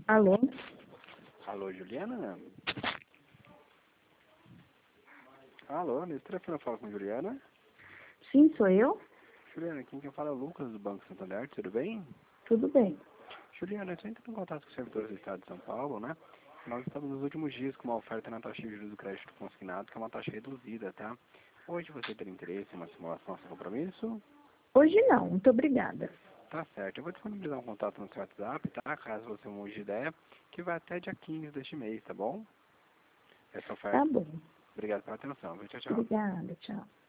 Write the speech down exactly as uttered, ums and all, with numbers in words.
Alô? Alô, Juliana? Alô, nesse telefone eu falo com Juliana? Sim, sou eu? Juliana, quem que fala é o Lucas do Banco Santander, tudo bem? Tudo bem. Juliana, eu estou entrando em contato com os servidores do Estado de São Paulo, né? Nós estamos nos últimos dias com uma oferta na taxa de juros do crédito consignado, que é uma taxa reduzida, tá? Hoje você teria interesse em uma simulação sem compromisso? Hoje não, muito obrigada. Tá certo, eu vou disponibilizar um contato no seu WhatsApp, tá? Caso você mude de ideia, que vai até dia quinze deste mês, tá bom? Essa Tá oferta. bom. Obrigado pela atenção, viu? Tchau, tchau. Obrigada, tchau.